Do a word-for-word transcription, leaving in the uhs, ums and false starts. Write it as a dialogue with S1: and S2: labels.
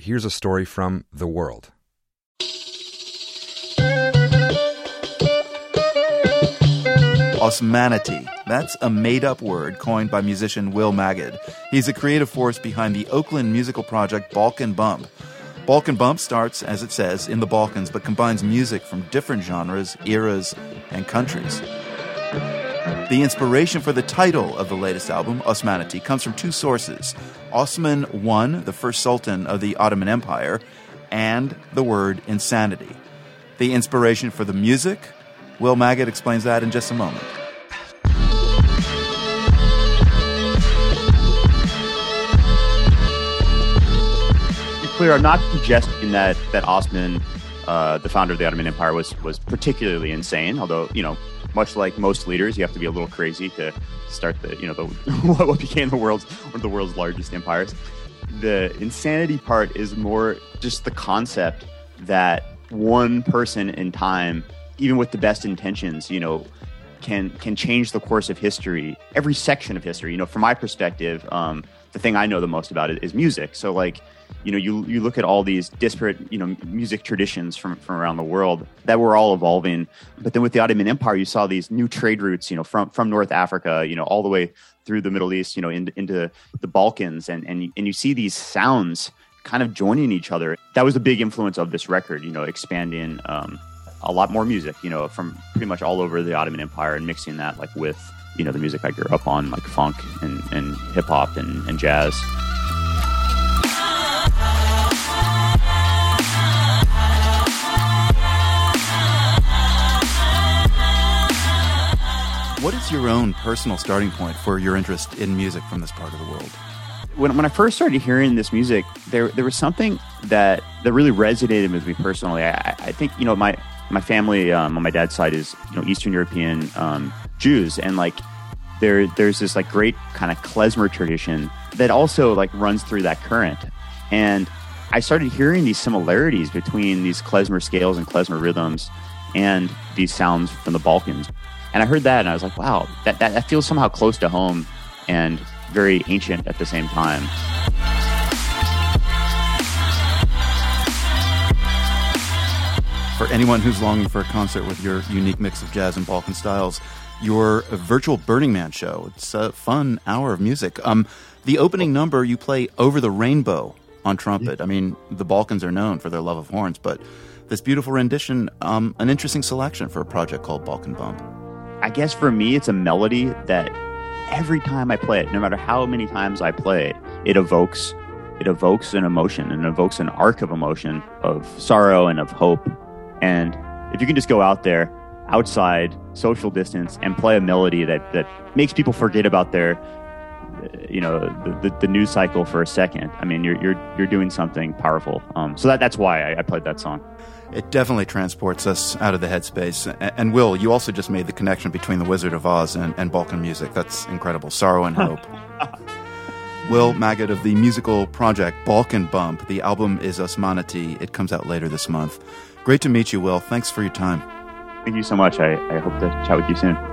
S1: here's a story from The World.
S2: Osmanity. That's a made-up word coined by musician Will Magid. He's a creative force behind the Oakland musical project Balkan Bump. Balkan Bump starts, as it says, in the Balkans, but combines music from different genres, eras, and countries. The inspiration for the title of the latest album, Osmanity, comes from two sources. Osman the First, the first sultan of the Ottoman Empire, and the word insanity. The inspiration for the music? Will Magid explains that in just a moment.
S3: To be clear, I'm not suggesting that that Osman, uh, the founder of the Ottoman Empire, was was particularly insane. Although, you know, much like most leaders, you have to be a little crazy to start the, you know, the what became the world's one of the world's largest empires. The insanity part is more just the concept that one person in time, even with the best intentions, you know, can can change the course of history, every section of history. You know, from my perspective, um, the thing I know the most about it is music. So, like, you know, you you look at all these disparate, you know, music traditions from, from around the world that were all evolving. But then with the Ottoman Empire, you saw these new trade routes, you know, from, from North Africa, you know, all the way through the Middle East, you know, in, into the Balkans. And, and, and you see these sounds kind of joining each other. That was a big influence of this record, you know, expanding um, a lot more music, you know, from pretty much all over the Ottoman Empire and mixing that like with, you know, the music I grew up on, like funk and, and hip hop and, and jazz.
S2: What is your own personal starting point for your interest in music from this part of the world?
S3: When when I first started hearing this music, there there was something that, that really resonated with me personally. I, I think, you know, my my family um, on my dad's side is, you know, Eastern European um, Jews, and like there there's this like great kind of klezmer tradition that also like runs through that current. And I started hearing these similarities between these klezmer scales and klezmer rhythms and these sounds from the Balkans. And I heard that and I was like, wow, that, that, that feels somehow close to home and very ancient at the same time.
S2: For anyone who's longing for a concert with your unique mix of jazz and Balkan styles, your virtual Burning Man show, it's a fun hour of music. Um, the opening number, you play Over the Rainbow on trumpet. I mean, the Balkans are known for their love of horns, but this beautiful rendition, um, an interesting selection for a project called Balkan Bump.
S3: I guess for me, it's a melody that every time I play it, no matter how many times I play it, it evokes, it evokes an emotion and evokes an arc of emotion, of sorrow and of hope. And if you can just go out there, outside, social distance, and play a melody that, that makes people forget about their, you know, the, the, the news cycle for a second, I mean, you're you're you're doing something powerful. Um, so that that's why I, I played that song.
S2: It definitely transports us out of the headspace. And Will, you also just made the connection between The Wizard of Oz and, and Balkan music. That's incredible. Sorrow and hope. Will Magid of the musical project Balkan Bump. The album is Osmanity. It comes out later this month. Great to meet you, Will. Thanks for your time.
S3: Thank you so much. I, I hope to chat with you soon.